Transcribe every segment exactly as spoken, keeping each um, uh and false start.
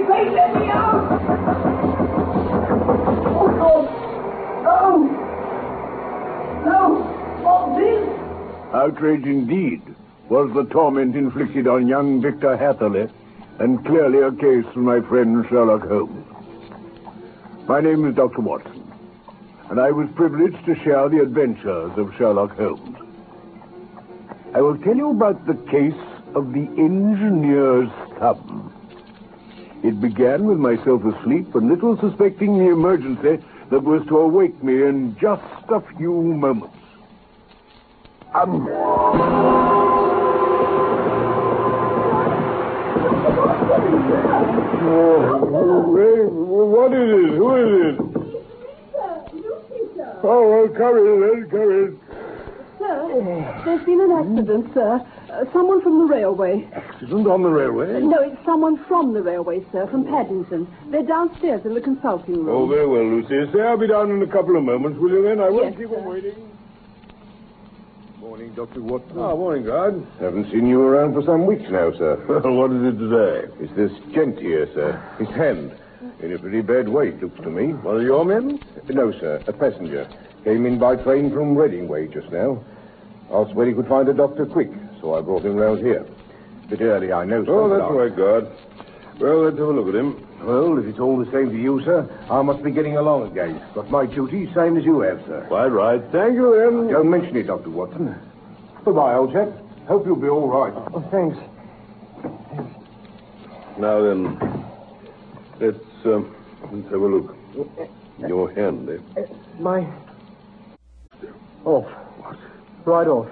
They let me out! Oh, God! No! No! What's this? Outrage indeed was the torment inflicted on young Victor Hatherley, and clearly a case for my friend Sherlock Holmes. My name is Doctor Watson, and I was privileged to share the adventures of Sherlock Holmes. I will tell you about the case of the engineer's thumb. It began with myself asleep and little suspecting the emergency that was to awake me in just a few moments. Um... Oh, what is it? Who is it? Oh, well, come in, then, come in. Sir, there's been an accident, sir. Uh, someone from the railway. Accident on the railway? No, it's someone from the railway, sir, from Paddington. They're downstairs in the consulting room. Oh, very well, Lucy. Say, I'll be down in a couple of moments, will you then? I won't Yes, keep sir. them waiting. Morning, Doctor Watson. Oh, morning, guard. Haven't seen you around for some weeks now, sir. Well, what is it today? It's this gent here, sir. His hand. In a pretty bad way, it looks to me. One of your men? No, sir. A passenger. Came in by train from Reading Way just now. Asked where he could find a doctor quick, so I brought him round here. Bit early, I know, sir. Oh, that's right, guard. Well, let's have a look at him. Well, if it's all the same to you, sir, I must be getting along again. Got my duty, same as you have, sir. Quite right. Thank you, then. Don't mention it, Doctor Watson. Goodbye, old chap. Hope you'll be all right. Oh, thanks. Now, then, let's, um, let's have a look. Your hand, eh? My... Off. What? Right off.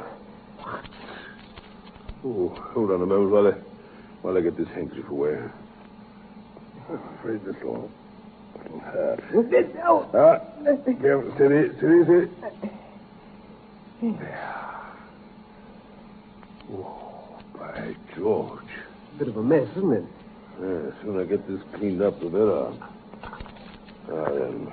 Oh, hold on a moment while I, while I get this handkerchief away. I'm afraid this will, will hurt. Oh. Ah, careful, steady, steady, steady. Oh, by George. Bit of a mess, isn't it? Yeah, the sooner I get this cleaned up, the better. Ah, then.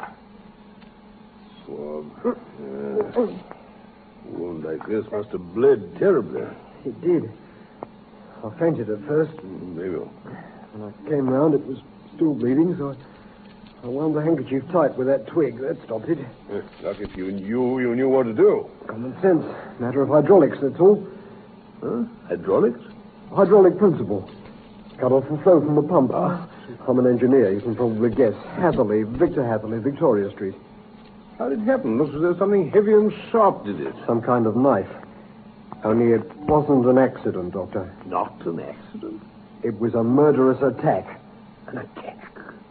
Swab. Yeah. Wound like this must have bled terribly. It did. I fainted at first. Mm, maybe. When I came round, it was still bleeding, so I, I wound the handkerchief tight with that twig. That stopped it. Yeah, lucky if you knew, you knew what to do. Common sense. Matter of hydraulics, that's all. Huh? Hydraulics? Hydraulic principle. Cut off the flow from the pump. Ah. I'm an engineer, you can probably guess. Hatherley, Victor Hatherley, Victoria Street. How did it happen? Looks as though something heavy and sharp did it. Some kind of knife. Only it wasn't an accident, Doctor. Not an accident? It was a murderous attack. An attack?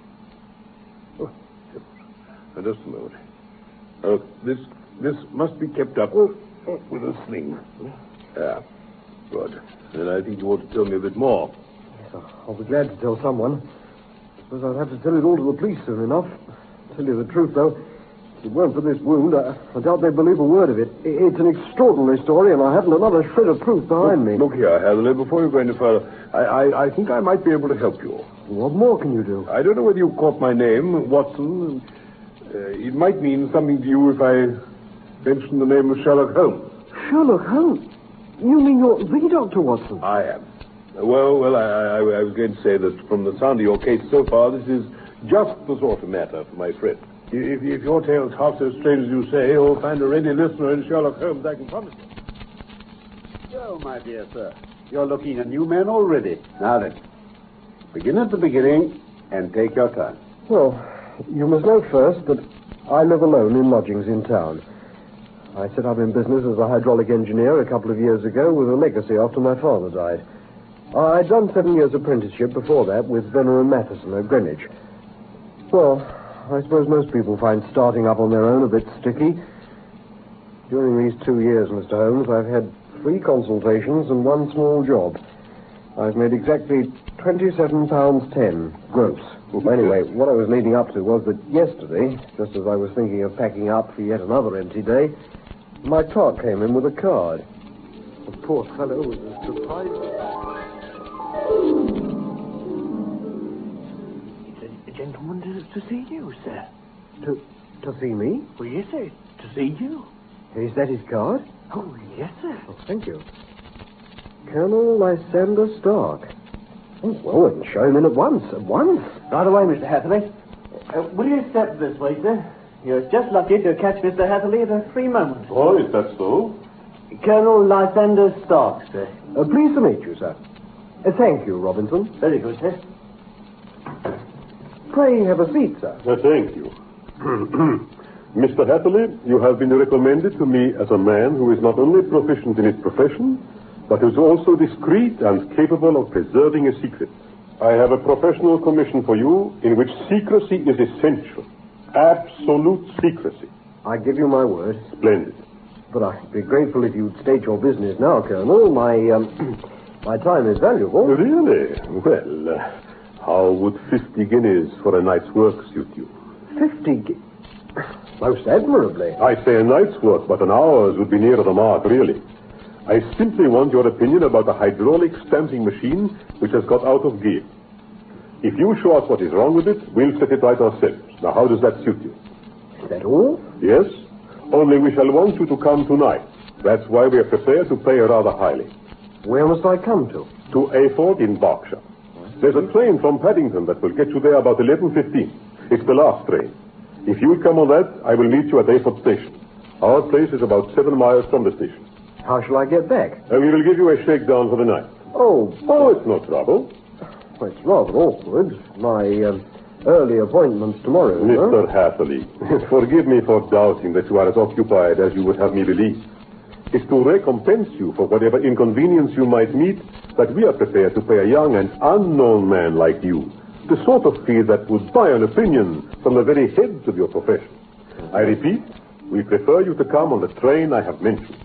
Oh, now, just a moment. Oh, this this must be kept up with a sling. Ah, good. Then I think you ought to tell me a bit more. Yes, I'll be glad to tell someone. I suppose I'll have to tell it all to the police soon enough. Tell you the truth, though. If it weren't for this wound, I, I doubt they'd believe a word of it. It's an extraordinary story, and I haven't another shred of proof behind look, me. Look here, Hatherley, before you go any further, I, I, I think I might be able to help you. What more can you do? I don't know whether you caught my name, Watson. Uh, it might mean something to you if I mention the name of Sherlock Holmes. Sherlock Holmes? You mean you're the Doctor Watson? I am. Well, well, I, I, I was going to say that from the sound of your case so far, this is just the sort of matter for my friend. If, if your tale's half so strange as you say, you'll find a ready listener in Sherlock Holmes, I can promise you. So, my dear sir, you're looking a new man already. Now then, begin at the beginning and take your turn. Well, you must know first that I live alone in lodgings in town. I set up in business as a hydraulic engineer a couple of years ago with a legacy after my father died. I'd done seven years apprenticeship before that with Venner and Matheson at Greenwich. Well, I suppose most people find starting up on their own a bit sticky. During these two years, Mister Holmes, I've had three consultations and one small job. I've made exactly twenty-seven pounds ten gross. Anyway, what I was leading up to was that yesterday, just as I was thinking of packing up for yet another empty day, my clerk came in with a card. The poor fellow was as surprised. A gentleman to, to see you, sir. To, to see me? Well, yes, sir. To see you. Is that his card? Oh, yes, sir. Oh, thank you. Colonel Lysander Stark. Oh, well, then show him in at once. At once. Right away, Mister Hatherley. Uh, will you step this way, sir? You're just lucky to catch Mister Hatherley at a free moment. Oh, is that so? Colonel Lysander Stark, sir. Uh, pleased to meet you, sir. Uh, thank you, Robinson. Very good, sir. Pray have a seat, sir. Uh, thank you. Mister Hatherley, you have been recommended to me as a man who is not only proficient in his profession, but who is also discreet and capable of preserving a secret. I have a professional commission for you in which secrecy is essential. Absolute secrecy. I give you my word. Splendid. But I'd be grateful if you'd state your business now, Colonel. My, um, my time is valuable. Really? Well, uh, how would fifty guineas for a night's work suit you? Fifty gi- Most admirably. I say a night's work, but an hour's would be nearer the mark, really. I simply want your opinion about a hydraulic stamping machine which has got out of gear. If you show us what is wrong with it, we'll set it right ourselves. Now, how does that suit you? Is that all? Yes, only we shall want you to come tonight. That's why we are prepared to pay rather highly. Where must I come to? To Ayford in Berkshire. There's a train from Paddington that will get you there about eleven fifteen. It's the last train. If you will come on that, I will meet you at Ayford Station. Our place is about seven miles from the station. How shall I get back? And we will give you a shakedown for the night. Oh, Oh, it's no trouble. well, it's rather awkward. My um, early appointment's tomorrow. Mister Hatherley, forgive me for doubting that you are as occupied as you would have me believe. It's to recompense you for whatever inconvenience you might meet that we are prepared to pay a young and unknown man like you the sort of fee that would buy an opinion from the very heads of your profession. I repeat, we prefer you to come on the train I have mentioned.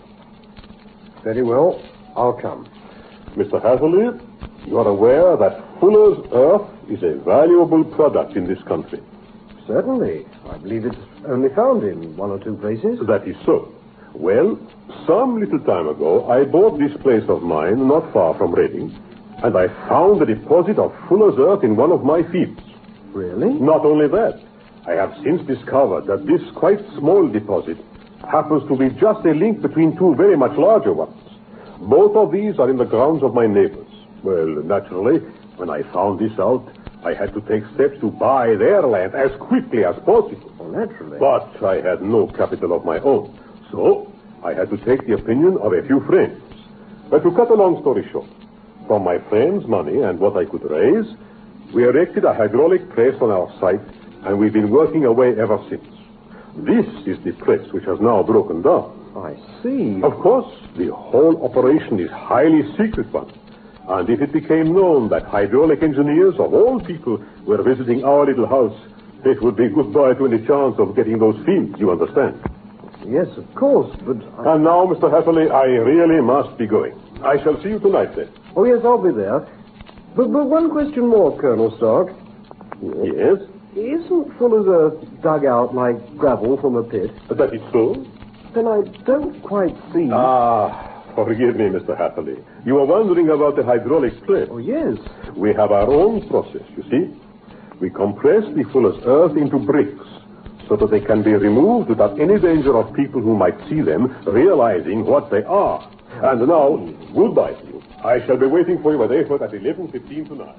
Very well. I'll come. Mister Hatherley, you are aware that Fuller's Earth is a valuable product in this country. Certainly. I believe it's only found in one or two places. That is so. Well, some little time ago, I bought this place of mine not far from Reading, and I found the deposit of Fuller's Earth in one of my fields. Really? Not only that, I have since discovered that this quite small deposit happens to be just a link between two very much larger ones. Both of these are in the grounds of my neighbors. Well, naturally, when I found this out, I had to take steps to buy their land as quickly as possible. Well, naturally. But I had no capital of my own. So, I had to take the opinion of a few friends. But to cut a long story short, from my friends' money and what I could raise, we erected a hydraulic press on our site, and we've been working away ever since. This is the press which has now broken down. I see. Of course, the whole operation is highly secret one. And if it became known that hydraulic engineers of all people were visiting our little house, it would be goodbye to any chance of getting those fields, you understand? Yes, of course, but... I... And now, Mister Hatherley, I really must be going. I shall see you tonight, then. Oh, yes, I'll be there. But, but one question more, Colonel Stark. Yes? Isn't Fuller's Earth dug out like gravel from a pit? That is so? Then I don't quite see... Ah, forgive me, Mister Hatherley. You are wondering about the hydraulic press. Oh, yes. We have our own process, you see. We compress the Fuller's Earth into bricks so that they can be removed without any danger of people who might see them realizing what they are. And now, goodbye to you. I shall be waiting for you at Ayford at eleven fifteen tonight.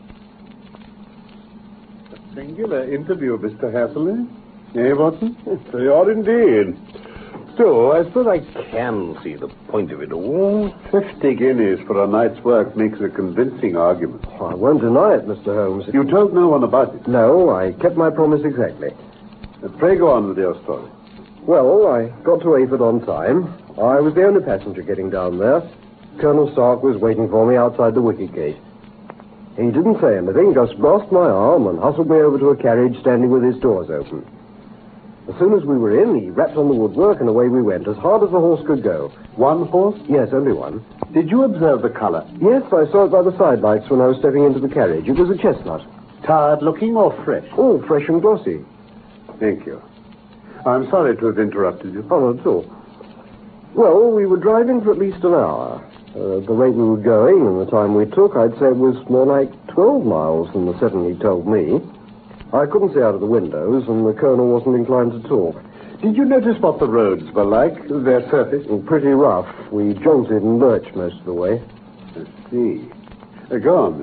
A singular interview, Mister Hatherley. Eh, Watson? They are indeed. Still, I suppose I can see the point of it all. Fifty guineas for a night's work makes a convincing argument. Oh, I won't deny it, Mister Holmes. You told no one about it. No, I kept my promise exactly. Uh, pray go on with your story. Well, I got to Ayford on time. I was the only passenger getting down there. Colonel Stark was waiting for me outside the wicket gate. He didn't say anything, just grasped my arm and hustled me over to a carriage standing with its doors open. As soon as we were in, he rapped on the woodwork and away we went, as hard as the horse could go. One horse? Yes, only one. Did you observe the color? Yes, I saw it by the side lights when I was stepping into the carriage. It was a chestnut. Tired looking or fresh? Oh, fresh and glossy. Thank you. I'm sorry to have interrupted you. Oh, not at all. Well, we were driving for at least an hour. Uh, the rate we were going and the time we took, I'd say it was more like twelve miles than the seven he told me. I couldn't see out of the windows, and the colonel wasn't inclined to talk. Did you notice what the roads were like, their surface? Oh, pretty rough. We jolted and lurched most of the way. I see. Uh, go on, then.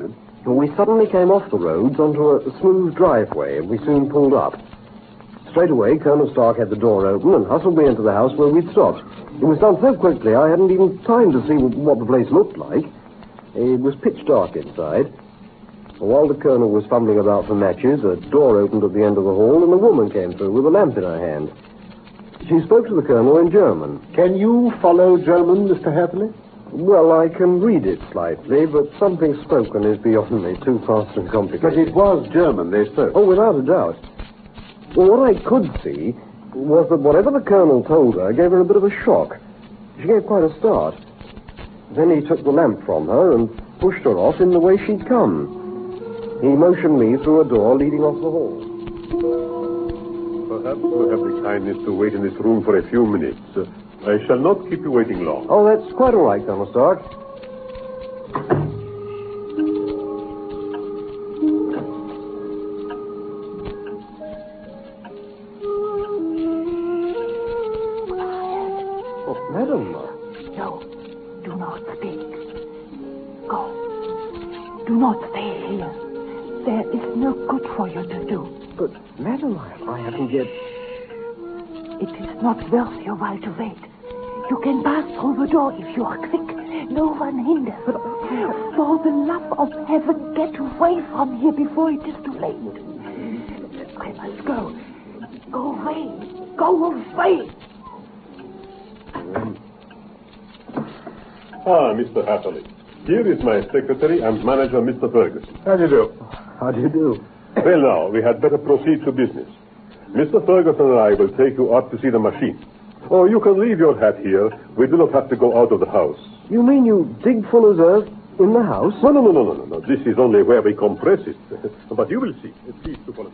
we suddenly came off the roads onto a smooth driveway, and we soon pulled up. Straight away, Colonel Stark had the door open and hustled me into the house where we'd stopped. It was done so quickly I hadn't even time to see what the place looked like. It was pitch dark inside. While the Colonel was fumbling about for matches, a door opened at the end of the hall, and a woman came through with a lamp in her hand. She spoke to the Colonel in German. Can you follow German, Mister Hatherley? Well, I can read it slightly, but something spoken is beyond me, too fast and complicated. But it was German they spoke. Oh, without a doubt. Well, what I could see was that whatever the Colonel told her gave her a bit of a shock. She gave quite a start. Then he took the lamp from her and pushed her off in the way she'd come. He motioned me through a door leading off the hall. Perhaps you have the kindness to wait in this room for a few minutes. Uh, I shall not keep you waiting long. Oh, that's quite all right, Colonel Stark. Oh, madam. No, do not speak. Go. Do not stay here. There is no good for you to do. But, madam, I, I haven't yet... It is not worth your while to wait. You can pass through the door if you are quick. No one hinders. But, for the love of heaven, get away from here before it is too late. I must go. Go away. Go away. Ah, Mister Hatherley. Here is my secretary and manager, Mister Ferguson. How do you do? How do you do? Well, now, we had better proceed to business. Mister Ferguson and I will take you up to see the machine. Or you can leave your hat here. We do not have to go out of the house. You mean you dig Fuller's Earth in the house? No, no, no, no, no, no, no. This is only where we compress it. But you will see. Please to follow me.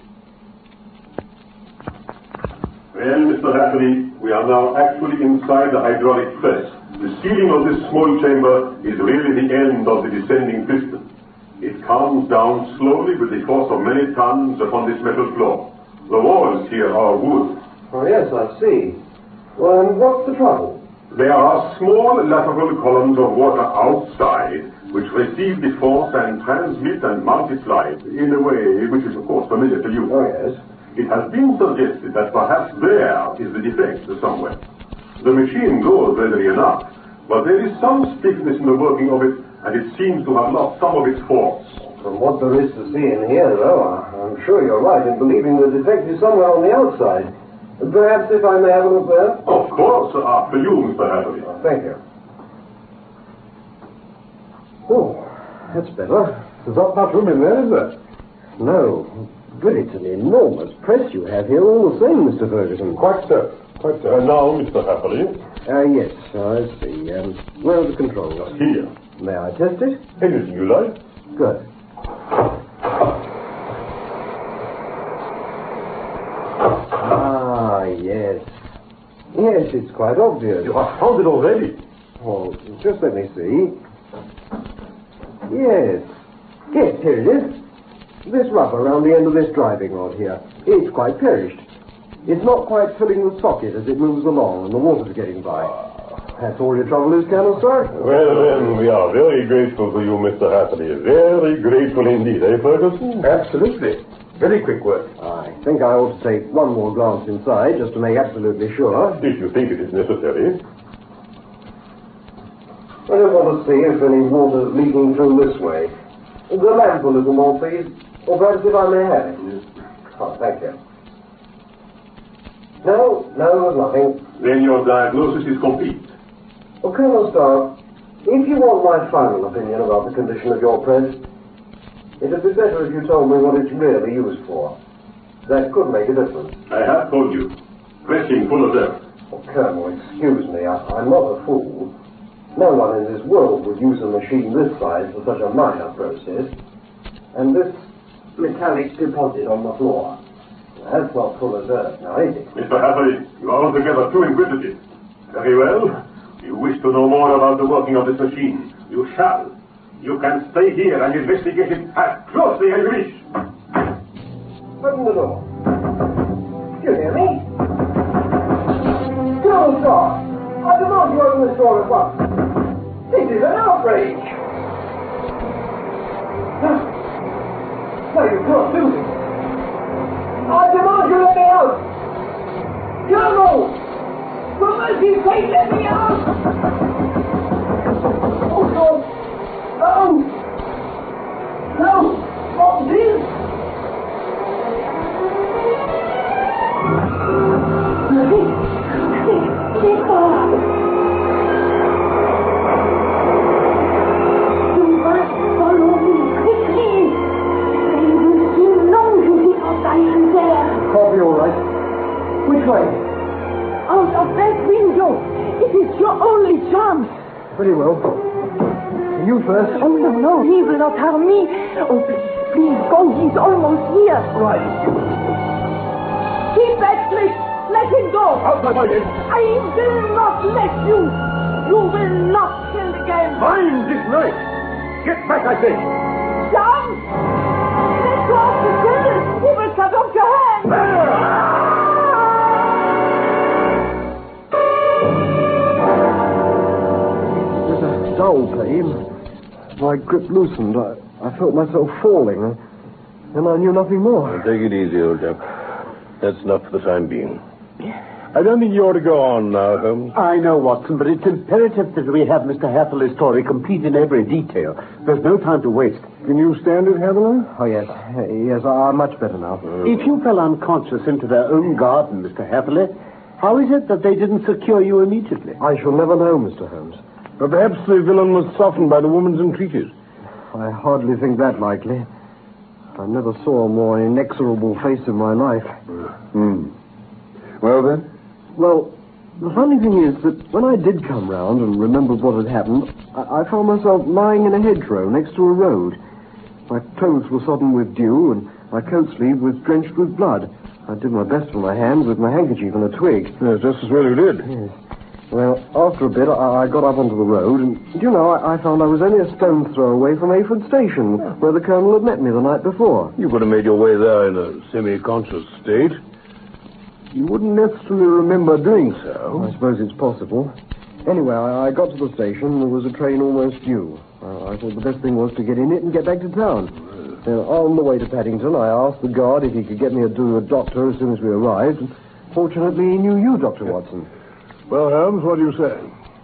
Well, Mister Hatherley, we are now actually inside the hydraulic press. The ceiling of this small chamber is really the end of the descending piston. It comes down slowly with the force of many tons upon this metal floor. The walls here are wood. Oh, yes, I see. Well, and what's the trouble? There are small lateral columns of water outside which receive the force and transmit and multiply in a way which is, of course, familiar to you. Oh, yes. It has been suggested that perhaps there is the defect somewhere. The machine goes readily enough, but there is some stiffness in the working of it, and it seems to have lost some of its force. From what there is to see in here, though, I'm sure you're right in believing the defect is somewhere on the outside. Perhaps if I may have a look there? Of course, after you, Mister Hatherley. Oh, thank you. Oh, that's better. There's not much room in there, is there? No. But it's an enormous press you have here all the same, Mister Ferguson. Quite so. Quite so. And now, Mister Hatherley. Uh, yes, I see. Um, where are the controls? Here. May I test it? Anything you like. Good. Ah, yes. Yes, it's quite obvious. You have found it already. Oh, just let me see. Yes. Yes, here it is. This rubber around the end of this driving rod here. It's quite perished. It's not quite filling the socket as it moves along and the water's getting by. That's all your trouble is, Colonel Stark? Well, then, we are very grateful to you, Mister Hatherley. Very grateful indeed, eh, Ferguson? Absolutely. Very quick work. I think I ought to take one more glance inside just to make absolutely sure. If you think it is necessary. I just want to see if any water's leaking through this way. The lamp a little more, please. Or perhaps if I may have it. Oh, thank you. No, no, there's nothing. Then your diagnosis is complete. Well, Colonel Stark, if you want my final opinion about the condition of your press, it'd be better if you told me what it's really used for. That could make a difference. I have told you. Pressing full of dirt. Oh, Colonel, excuse me. I, I'm not a fool. No one in this world would use a machine this size for such a minor process. And this metallic deposit on the floor. That's not full of dirt, now is it? Mister Hatherley, you are altogether too inquisitive. Very well. You wish to know more about the working of this machine. You shall. You can stay here and investigate it as closely as you wish. Open the door. Do you hear me? Colonel Stark, I demand you open this door at once. This is an outrage. No, you can't do this. I demand you let me out. Colonel! For mercy's sake, let me out! Oh, God! No! No! Not this! You must follow me quickly. They will soon know you did not die in there. Can't be all right. Which way? Out of that window. It is your only chance. Very well. You first. Oh, no, no, he will not harm me. Oh, please, please, go. He's almost here. Right. Keep back, Slick. Let him go. Out my way, I will not let you. You will not kill again. Mind this knife! Get back, I say! John! Let go of the girl. He will cut off your hand. There's a dull pain. My grip loosened. I, I felt myself falling, and I knew nothing more. Take it easy, old chap. That's enough for the time being. I don't think you ought to go on now, Holmes. I know, Watson, but it's imperative that we have Mister Hatherley's story complete in every detail. There's no time to waste. Can you stand it, Hatherley? Oh, yes. Yes, I'm much better now. If you fell unconscious into their own garden, Mister Hatherley, how is it that they didn't secure you immediately? I shall never know, Mister Holmes. But perhaps the villain was softened by the woman's entreaties. I hardly think that likely. I never saw a more inexorable face in my life. Hmm. Well, then? Well, the funny thing is that when I did come round and remembered what had happened, I, I found myself lying in a hedgerow next to a road. My clothes were sodden with dew, and my coat sleeve was drenched with blood. I did my best for my hands with my handkerchief and a twig. Yes, just as well you did. Yes. Well, after a bit, I, I got up onto the road, and, you know, I, I found I was only a stone's throw away from Aford Station, where the Colonel had met me the night before. You could have made your way there in a semi-conscious state. You wouldn't necessarily remember doing so. I suppose it's possible. Anyway, I, I got to the station. There was a train almost due. Uh, I thought the best thing was to get in it and get back to town. Uh, on the way to Paddington, I asked the guard if he could get me a, to a doctor as soon as we arrived. And fortunately, he knew you, Doctor Watson. Well, Holmes, what do you say?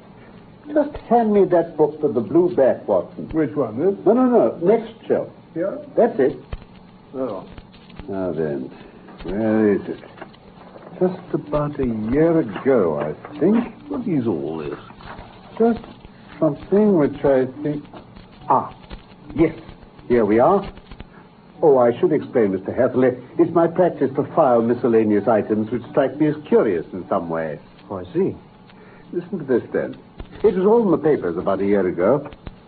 Just hand me that book with the blue back, Watson. Which one, this? No, no, no. Next shelf. Yeah? That's it. Oh. Now then, where is it? Just about a year ago, I think. What is all this? Just something which I think... Ah, yes. Here we are. Oh, I should explain, Mister Hatherley. It's my practice to file miscellaneous items which strike me as curious in some way. Oh, I see. Listen to this, then. It was all in the papers about a year ago.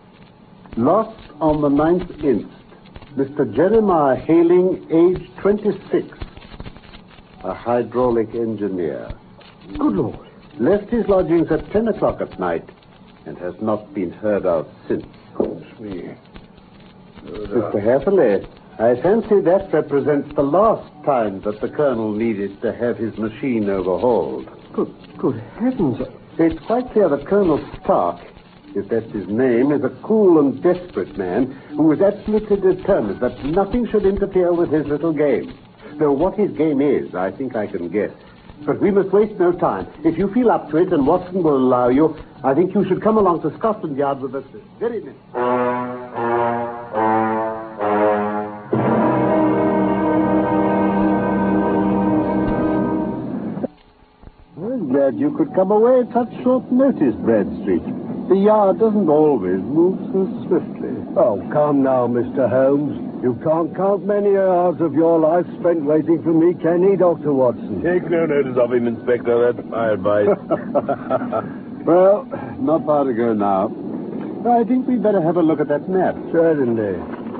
Lost on the ninth inst. Mister Jeremiah Haling, age twenty-six. A hydraulic engineer. Good Lord. Left his lodgings at ten o'clock at night and has not been heard of since. Me. Mister Hatherley, I fancy that represents the last time that the Colonel needed to have his machine overhauled. Good, good heavens. It's quite clear that Colonel Stark, if that's his name, is a cool and desperate man who is absolutely determined that nothing should interfere with his little game. Though what his game is, I think I can guess. But we must waste no time. If you feel up to it and Watson will allow you, I think you should come along to Scotland Yard with us this very minute. I'm glad you could come away at such short notice, Bradstreet. The Yard doesn't always move so swiftly. Oh, come now, Mister Holmes. You can't count many hours of your life spent waiting for me, can he, Doctor Watson? Take no notice of him, Inspector. That's my advice. Well, not far to go now. I think we'd better have a look at that map. Certainly.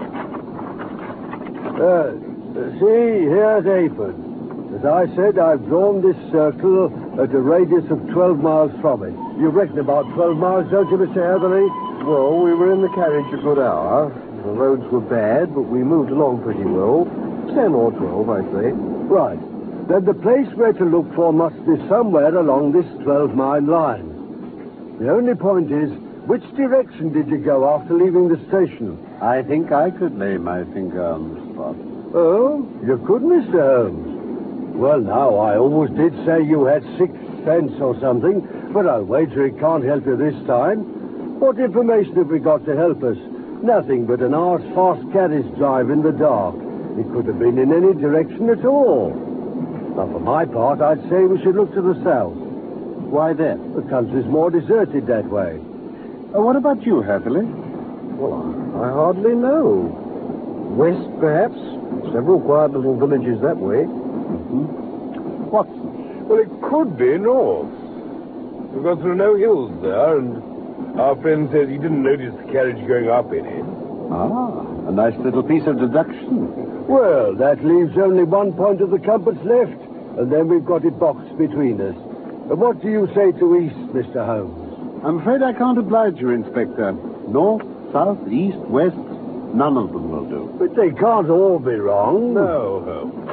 Uh, see, here's Aford. As I said, I've drawn this circle at a radius of twelve miles from it. You reckon about twelve miles, don't you, Mister Hatherley? Well, we were in the carriage a good hour. The roads were bad, but we moved along pretty well. Ten or twelve, I say. Right. Then the place where to look for must be somewhere along this twelve-mile line. The only point is, which direction did you go after leaving the station? I think I could lay my finger on the spot. boss. Oh, you could, Mister Holmes. Well, now, I always did say you had sixth sense or something, but I'll wager it can't help you this time. What information have we got to help us? Nothing but an hour's fast carriage drive in the dark. It could have been in any direction at all. Now, for my part, I'd say we should look to the south. Why that? The country's more deserted that way. Uh, what about you, Hatherley? Well, I, I hardly know. West, perhaps. Several quiet little villages that way. Mm-hmm. Watson? Well, it could be north. We've got through no hills there, and our friend says he didn't notice the carriage going up in it. Ah, a nice little piece of deduction. Well, that leaves only one point of the compass left, and then we've got it boxed between us. Uh, what do you say to east, Mister Holmes? I'm afraid I can't oblige you, Inspector. North, south, east, west, none of them will do. But they can't all be wrong. No, Holmes.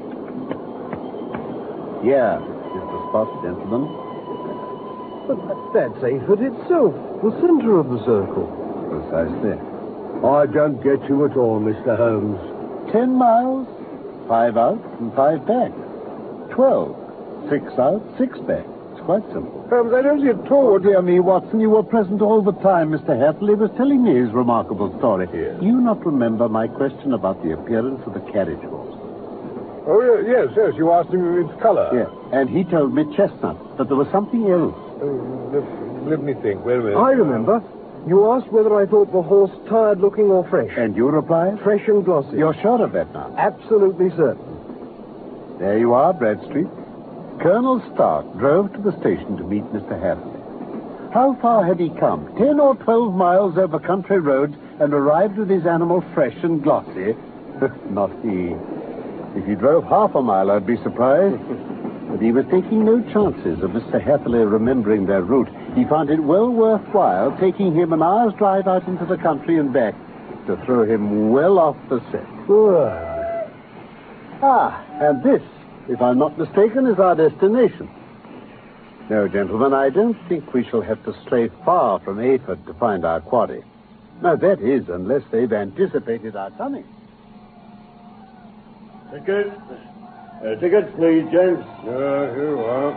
Yeah, is the spot, gentlemen. But that's Ayford itself, the center of the circle. Precisely. I don't get you at all, Mister Holmes. Ten miles, five out and five back. Twelve, six out, six back. It's quite simple. Holmes, I don't see at all. Oh, dear me, Watson, you were present all the time. Mister Hatherley was telling me his remarkable story. Yes. You not remember my question about the appearance of the carriage horse? Oh, yes, yes. You asked him its color. Yeah, and he told me chestnut, but there was something else. Oh, let, let me think. Wait a minute. I remember. You asked whether I thought the horse tired-looking or fresh. And you replied? Fresh and glossy. You're sure of that now? Absolutely certain. There you are, Bradstreet. Colonel Stark drove to the station to meet Mister Hatherley. How far had he come? Ten or twelve miles over country roads and arrived with his animal fresh and glossy? Not he. If he drove half a mile, I'd be surprised. But he was taking no chances of Mister Hatherley remembering their route. He found it well worthwhile taking him an hour's drive out into the country and back to throw him well off the scent. Ah, and this, if I'm not mistaken, is our destination. No, gentlemen, I don't think we shall have to stray far from Ayford to find our quarry. Now, that is, unless they've anticipated our coming. Tickets. Uh, tickets, please, gents. Uh, here you are.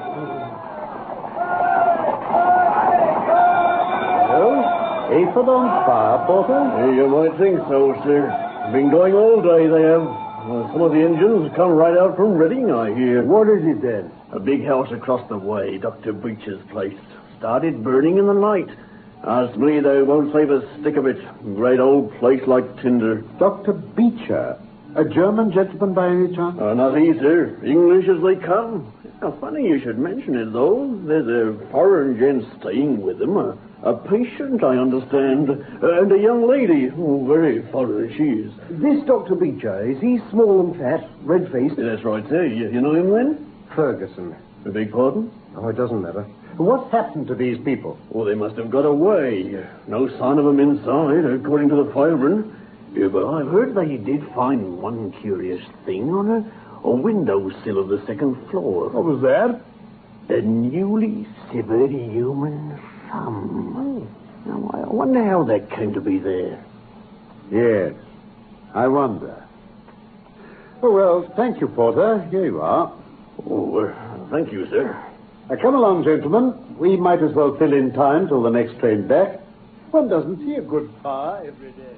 Well, Ayford on fire, Porter? Yeah, you might think so, sir. Been going all day, they have. Uh, some of the engines have come right out from Reading, I hear. What is it, then? A big house across the way, Doctor Beecher's place. Started burning in the night. Asked me they won't save a stick of it. Great old place like tinder. Doctor Beecher? A German gentleman by any chance? Uh, not he, sir. English as they come. How funny you should mention it, though. There's a foreign gent staying with him. A, a patient, I understand. Uh, and a young lady. Oh, very foreign she is. This Doctor Beecher, is he small and fat, red-faced? That's right, sir. You, you know him, then? Ferguson. A big pardon? Oh, it doesn't matter. What's happened to these people? Oh, they must have got away. No sign of them inside, according to the fireman. Yeah, but I've heard they did find one curious thing on a, a windowsill of the second floor. What was that? A newly severed human thumb. Now, I wonder how that came to be there. Yes, I wonder. Oh, well, thank you, Porter. Here you are. Oh, uh, thank you, sir. Now, come along, gentlemen. We might as well fill in time till the next train back. One doesn't see a good fire every day.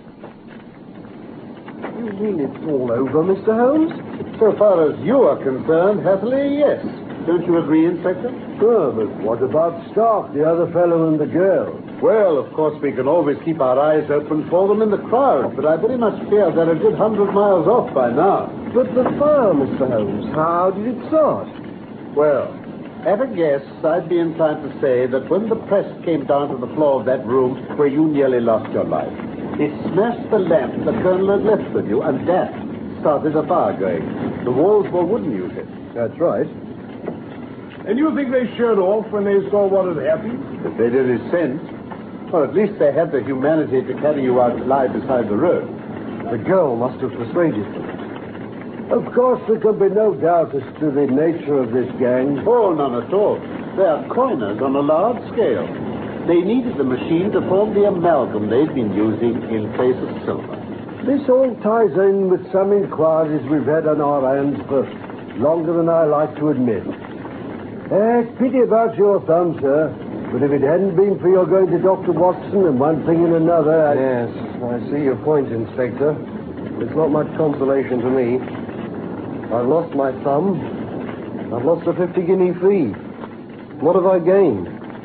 You mean it's all over, Mister Holmes? So far as you are concerned, Hatherley, yes. Don't you agree, Inspector? Sure, but what about Stark, the other fellow and the girl? Well, of course, we can always keep our eyes open for them in the crowd, but I very much fear they're a good hundred miles off by now. But the fire, Mister Holmes, how did it start? Well, at a guess, I'd be inclined to say that when the press came down to the floor of that room where you nearly lost your life, it smashed the lamp the Colonel had left with you, and that started a fire going. The walls were wooden, you said. That's right. And you think they shut off when they saw what had happened? If they did his sense, or at least they had the humanity to carry you out alive beside the road. The girl must have persuaded them. Of course, there can be no doubt as to the nature of this gang. Oh, none at all. They are coiners on a large scale. They needed the machine to form the amalgam they'd been using in place of silver. This all ties in with some inquiries we've had on our hands for longer than I like to admit. Eh, pity about your thumb, sir. But if it hadn't been for your going to Doctor Watson and one thing and another... I... Yes, I see your point, Inspector. It's not much consolation to me. I've lost my thumb. I've lost a fifty guinea fee. What have I gained?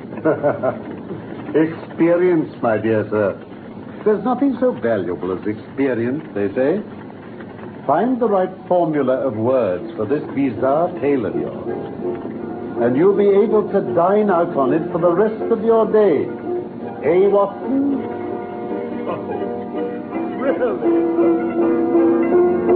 Experience, my dear sir. There's nothing so valuable as experience, they say. Find the right formula of words for this bizarre tale of yours, and you'll be able to dine out on it for the rest of your day. Eh, Watson? Oh, really?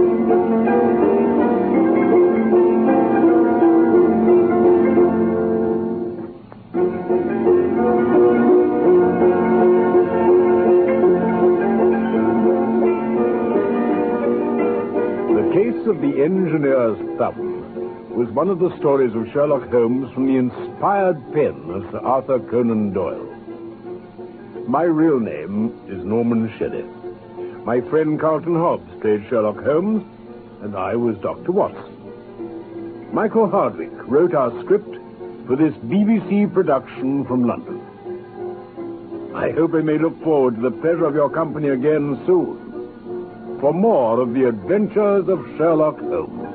The case of the engineer's thumb was one of the stories of Sherlock Holmes from the inspired pen of Sir Arthur Conan Doyle. My real name is Norman Shelley. My friend Carlton Hobbs played Sherlock Holmes, and I was Doctor Watson. Michael Hardwick wrote our script for this B B C production from London. I hope I may look forward to the pleasure of your company again soon for more of the adventures of Sherlock Holmes.